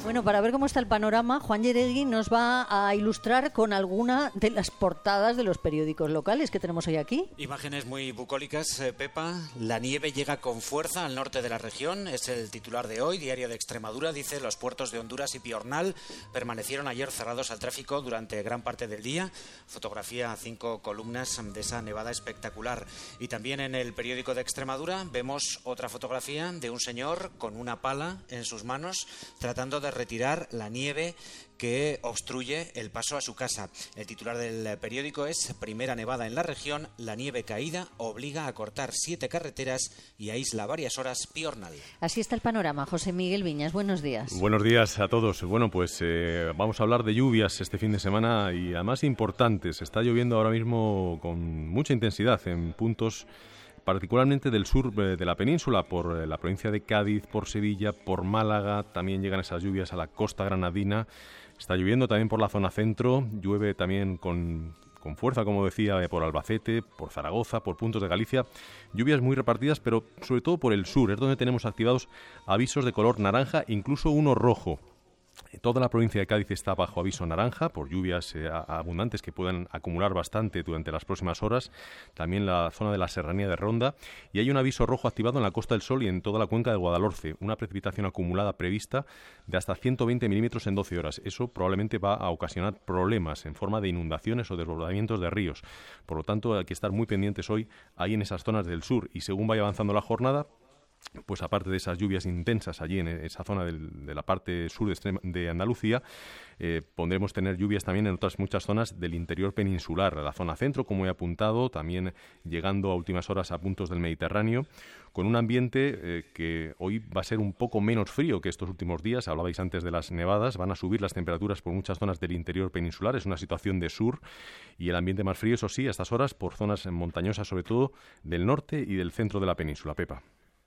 Bueno, para ver cómo está el panorama, Juan Yeregui nos va a ilustrar con alguna de las portadas de los periódicos locales que tenemos hoy aquí. Imágenes muy bucólicas, Pepa. La nieve llega con fuerza al norte de la región. Es el titular de hoy, Diario de Extremadura. Dice: los puertos de Honduras y Piornal permanecieron ayer cerrados al tráfico durante gran parte del día. Fotografía a 5 columnas de esa nevada espectacular. Y también en el periódico de Extremadura vemos otra fotografía de un señor con una pala en sus manos tratando de retirar la nieve que obstruye el paso a su casa. El titular del periódico es: primera nevada en la región, la nieve caída obliga a cortar 7 carreteras y aísla varias horas Piornal. Así está el panorama. José Miguel Viñas, buenos días. Buenos días a todos. Bueno, pues vamos a hablar de lluvias este fin de semana y además importantes. Está lloviendo ahora mismo con mucha intensidad en puntos particularmente del sur de la península, por la provincia de Cádiz, por Sevilla, por Málaga. También llegan esas lluvias a la costa granadina. Está lloviendo también por la zona centro, llueve también con fuerza, como decía, por Albacete, por Zaragoza, por puntos de Galicia. Lluvias muy repartidas, pero sobre todo por el sur, es donde tenemos activados avisos de color naranja, incluso uno rojo. Toda la provincia de Cádiz está bajo aviso naranja por lluvias abundantes que pueden acumular bastante durante las próximas horas. También la zona de la serranía de Ronda. Y hay un aviso rojo activado en la Costa del Sol y en toda la cuenca de Guadalhorce. Una precipitación acumulada prevista de hasta 120 milímetros en 12 horas. Eso probablemente va a ocasionar problemas en forma de inundaciones o desbordamientos de ríos. Por lo tanto, hay que estar muy pendientes hoy ahí en esas zonas del sur. Y según vaya avanzando la jornada, pues aparte de esas lluvias intensas allí en esa zona de la parte sur de Andalucía, podremos tener lluvias también en otras muchas zonas del interior peninsular, la zona centro, como he apuntado, también llegando a últimas horas a puntos del Mediterráneo, con un ambiente que hoy va a ser un poco menos frío que estos últimos días. Hablabais antes de las nevadas, van a subir las temperaturas por muchas zonas del interior peninsular, es una situación de sur, y el ambiente más frío, eso sí, a estas horas por zonas montañosas, sobre todo del norte y del centro de la península. Pepa.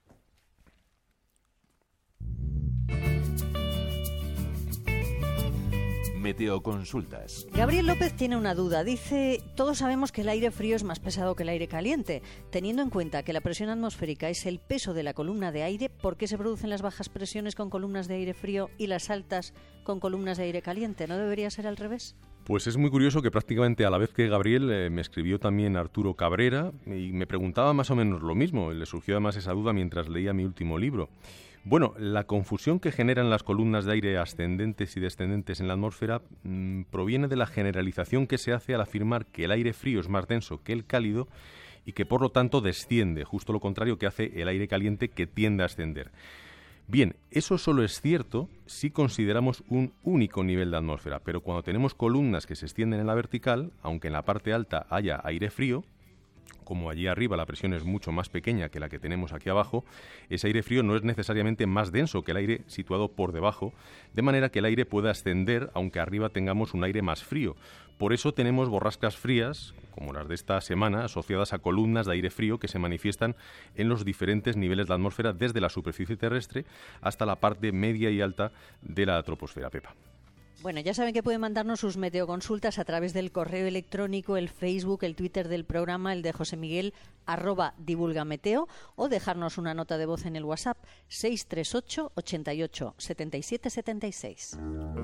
Meteoconsultas. Gabriel López tiene una duda. Dice: todos sabemos que el aire frío es más pesado que el aire caliente. Teniendo en cuenta que la presión atmosférica es el peso de la columna de aire, ¿por qué se producen las bajas presiones con columnas de aire frío y las altas con columnas de aire caliente? ¿No debería ser al revés? Pues es muy curioso que prácticamente a la vez que Gabriel me escribió también Arturo Cabrera y me preguntaba más o menos lo mismo. Le surgió además esa duda mientras leía mi último libro. Bueno, la confusión que generan las columnas de aire ascendentes y descendentes en la atmósfera proviene de la generalización que se hace al afirmar que el aire frío es más denso que el cálido y que por lo tanto desciende, justo lo contrario que hace el aire caliente, que tiende a ascender. Bien, eso solo es cierto si consideramos un único nivel de atmósfera, pero cuando tenemos columnas que se extienden en la vertical, aunque en la parte alta haya aire frío, como allí arriba la presión es mucho más pequeña que la que tenemos aquí abajo, ese aire frío no es necesariamente más denso que el aire situado por debajo, de manera que el aire puede ascender aunque arriba tengamos un aire más frío. Por eso tenemos borrascas frías, como las de esta semana, asociadas a columnas de aire frío que se manifiestan en los diferentes niveles de la atmósfera, desde la superficie terrestre hasta la parte media y alta de la troposfera. Pepa. Bueno, ya saben que pueden mandarnos sus meteoconsultas a través del correo electrónico, el Facebook, el Twitter del programa, el de José Miguel, @divulgameteo, o dejarnos una nota de voz en el WhatsApp 638 88 77 76.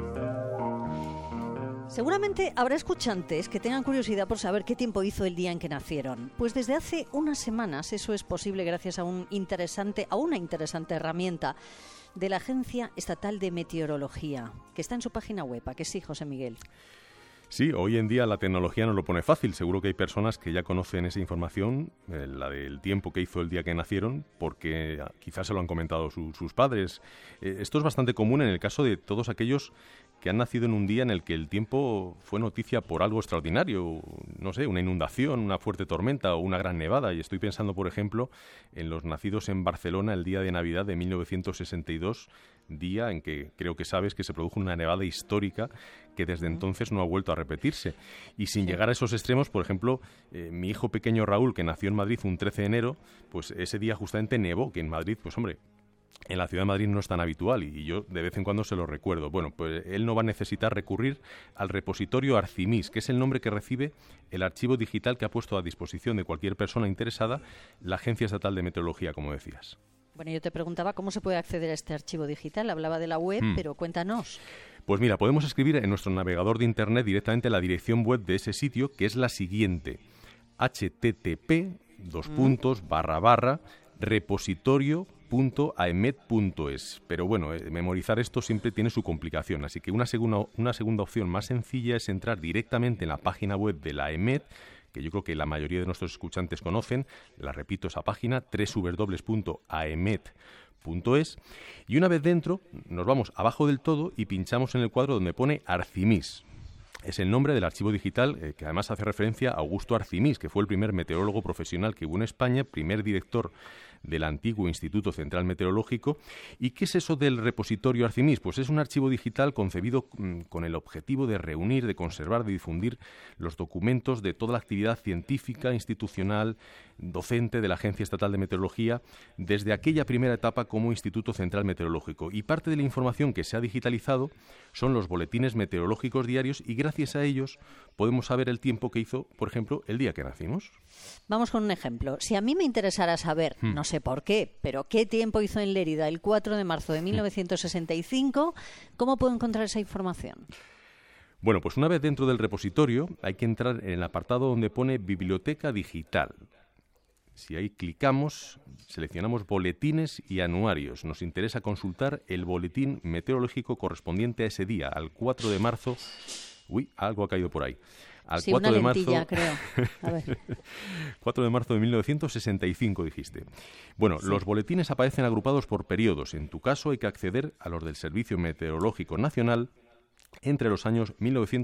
Seguramente habrá escuchantes que tengan curiosidad por saber qué tiempo hizo el día en que nacieron. Pues desde hace unas semanas eso es posible gracias a una interesante herramienta de la Agencia Estatal de Meteorología, que está en su página web. ¿A que sí, José Miguel? Sí, hoy en día la tecnología nos lo pone fácil. Seguro que hay personas que ya conocen esa información, la del tiempo que hizo el día que nacieron, porque quizás se lo han comentado sus padres. Esto es bastante común en el caso de todos aquellos que han nacido en un día en el que el tiempo fue noticia por algo extraordinario, no sé, una inundación, una fuerte tormenta o una gran nevada. Y estoy pensando, por ejemplo, en los nacidos en Barcelona el día de Navidad de 1962, día en que creo que sabes que se produjo una nevada histórica que desde entonces no ha vuelto a repetirse. Y sin llegar a esos extremos, por ejemplo, mi hijo pequeño Raúl, que nació en Madrid un 13 de enero, pues ese día justamente nevó, que en Madrid, pues hombre, en la ciudad de Madrid no es tan habitual y yo de vez en cuando se lo recuerdo. Bueno, pues él no va a necesitar recurrir al repositorio Arcimis, que es el nombre que recibe el archivo digital que ha puesto a disposición de cualquier persona interesada la Agencia Estatal de Meteorología, como decías. Bueno, yo te preguntaba cómo se puede acceder a este archivo digital. Hablaba de la web, pero cuéntanos. Pues mira, podemos escribir en nuestro navegador de Internet directamente la dirección web de ese sitio, que es la siguiente: http://repositorio.aemet.es. Pero bueno, memorizar esto siempre tiene su complicación, así que una segunda opción más sencilla es entrar directamente en la página web de la AEMET, que yo creo que la mayoría de nuestros escuchantes conocen. La repito, esa página, www.aemet.es, y una vez dentro nos vamos abajo del todo y pinchamos en el cuadro donde pone Arcimis. Es el nombre del archivo digital, que además hace referencia a Augusto Arcimis, que fue el primer meteorólogo profesional que hubo en España, primer director del antiguo Instituto Central Meteorológico. ¿Y qué es eso del repositorio Arcimis? Pues es un archivo digital concebido con el objetivo de reunir, de conservar, de difundir los documentos de toda la actividad científica, institucional, docente de la Agencia Estatal de Meteorología desde aquella primera etapa como Instituto Central Meteorológico. Y parte de la información que se ha digitalizado son los boletines meteorológicos diarios, y gracias a ellos podemos saber el tiempo que hizo, por ejemplo, el día que nacimos. Vamos con un ejemplo. Si a mí me interesara saber, no sé por qué, pero qué tiempo hizo en Lérida el 4 de marzo de 1965, ¿cómo puedo encontrar esa información? Bueno, pues una vez dentro del repositorio hay que entrar en el apartado donde pone Biblioteca Digital. Si ahí clicamos, seleccionamos boletines y anuarios. Nos interesa consultar el boletín meteorológico correspondiente a ese día, al 4 de marzo. Uy, algo ha caído por ahí. Al sí, 4 una de lentilla, marzo, creo. A ver. 4 de marzo de 1965, dijiste. Bueno, sí. Los boletines aparecen agrupados por periodos. En tu caso hay que acceder a los del Servicio Meteorológico Nacional entre los años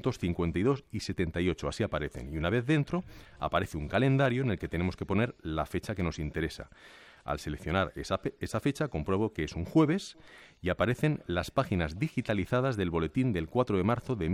1952 y 78, así aparecen. Y una vez dentro, aparece un calendario en el que tenemos que poner la fecha que nos interesa. Al seleccionar esa fecha, compruebo que es un jueves y aparecen las páginas digitalizadas del boletín del 4 de marzo de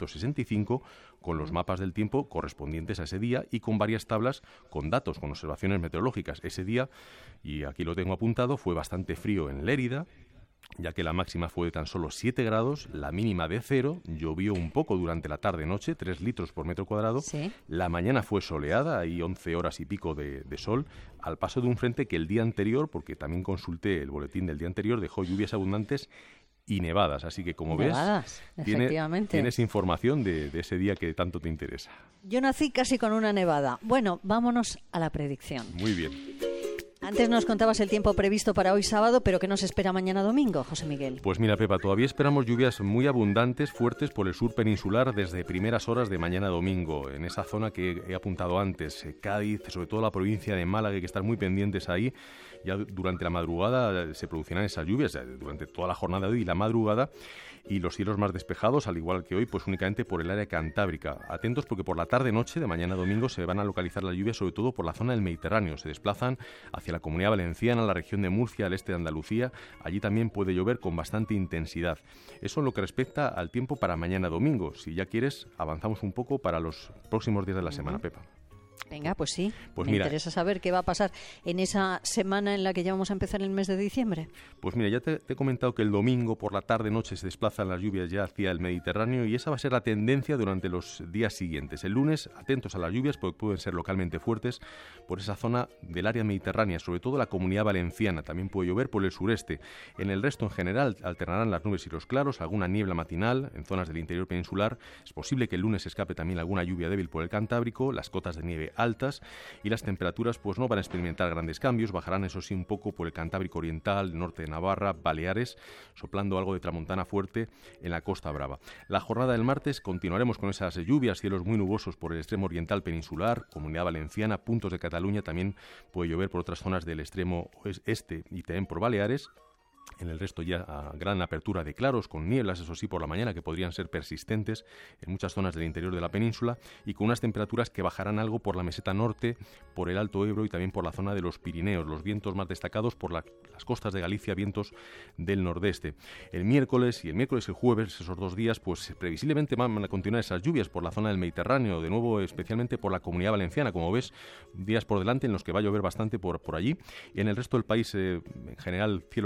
1965 con los mapas del tiempo correspondientes a ese día y con varias tablas con datos, con observaciones meteorológicas. Ese día, y aquí lo tengo apuntado, fue bastante frío en Lérida, ya que la máxima fue de tan solo 7 grados, la mínima de 0, llovió un poco durante la tarde-noche, 3 litros por metro cuadrado, ¿sí? La mañana fue soleada, hay 11 horas y pico de sol, al paso de un frente que el día anterior, porque también consulté el boletín del día anterior, dejó lluvias abundantes y nevadas, así que como nevadas, ves, tienes información de ese día que tanto te interesa. Yo nací casi con una nevada. Bueno, vámonos a la predicción. Muy bien. Antes nos contabas el tiempo previsto para hoy sábado, pero ¿qué nos espera mañana domingo, José Miguel? Pues mira, Pepa, todavía esperamos lluvias muy abundantes, fuertes por el sur peninsular desde primeras horas de mañana domingo, en esa zona que he apuntado antes, Cádiz, sobre todo la provincia de Málaga, hay que estar muy pendientes ahí. Ya durante la madrugada se producirán esas lluvias, durante toda la jornada de hoy y la madrugada, y los cielos más despejados, al igual que hoy, pues únicamente por el área cantábrica. Atentos porque por la tarde-noche de mañana domingo se van a localizar las lluvias, sobre todo por la zona del Mediterráneo. Se desplazan hacia la Comunidad Valenciana, la región de Murcia, al este de Andalucía. Allí también puede llover con bastante intensidad. Eso en lo que respecta al tiempo para mañana domingo. Si ya quieres, avanzamos un poco para los próximos días de la semana, Pepa. Venga, pues sí. Pues me interesa saber qué va a pasar en esa semana en la que ya vamos a empezar el mes de diciembre. Pues mira, ya te he comentado que el domingo por la tarde-noche se desplazan las lluvias ya hacia el Mediterráneo y esa va a ser la tendencia durante los días siguientes. El lunes, atentos a las lluvias porque pueden ser localmente fuertes por esa zona del área mediterránea, sobre todo la Comunidad Valenciana. También puede llover por el sureste. En el resto, en general, alternarán las nubes y los claros, alguna niebla matinal en zonas del interior peninsular. Es posible que el lunes escape también alguna lluvia débil por el Cantábrico, las cotas de nieve altas y las temperaturas pues no van a experimentar grandes cambios, bajarán eso sí un poco por el Cantábrico Oriental, norte de Navarra, Baleares, soplando algo de tramontana fuerte en la Costa Brava. La jornada del martes continuaremos con esas lluvias, cielos muy nubosos por el extremo oriental peninsular, Comunidad Valenciana, puntos de Cataluña, también puede llover por otras zonas del extremo este y también por Baleares. En el resto ya gran apertura de claros, con nieblas, eso sí, por la mañana, que podrían ser persistentes en muchas zonas del interior de la península y con unas temperaturas que bajarán algo por la meseta norte, por el Alto Ebro y también por la zona de los Pirineos. Los vientos más destacados por las costas de Galicia, vientos del nordeste. El miércoles y el jueves, esos 2 días, pues previsiblemente van a continuar esas lluvias por la zona del Mediterráneo, de nuevo especialmente por la Comunidad Valenciana, como ves, días por delante en los que va a llover bastante por allí. Y en el resto del país, en general, cielos ya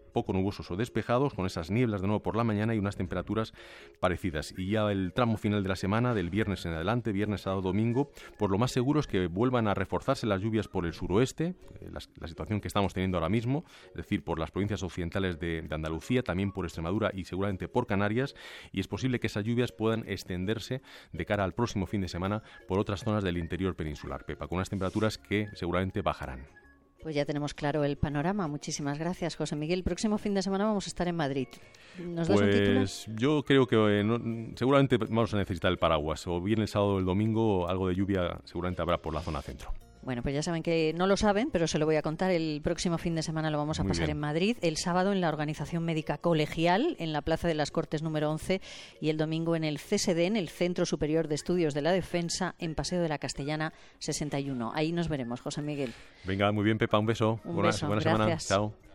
poco nubosos o despejados, con esas nieblas de nuevo por la mañana y unas temperaturas parecidas. Y ya el tramo final de la semana, del viernes en adelante, viernes, sábado, domingo, pues lo más seguro es que vuelvan a reforzarse las lluvias por el suroeste, la situación que estamos teniendo ahora mismo, es decir, por las provincias occidentales de Andalucía, también por Extremadura y seguramente por Canarias, y es posible que esas lluvias puedan extenderse de cara al próximo fin de semana por otras zonas del interior peninsular, Pepa, con unas temperaturas que seguramente bajarán. Pues ya tenemos claro el panorama. Muchísimas gracias, José Miguel. El próximo fin de semana vamos a estar en Madrid. ¿Nos das un título? Pues yo creo que seguramente vamos a necesitar el paraguas. O bien el sábado o el domingo, algo de lluvia seguramente habrá por la zona centro. Bueno, pues ya saben que no lo saben, pero se lo voy a contar. El próximo fin de semana lo vamos a pasar en Madrid. El sábado en la Organización Médica Colegial, en la Plaza de las Cortes número 11. Y el domingo en el CSD, en el Centro Superior de Estudios de la Defensa, en Paseo de la Castellana 61. Ahí nos veremos, José Miguel. Venga, muy bien, Pepa, un beso. Buena semana. Chao.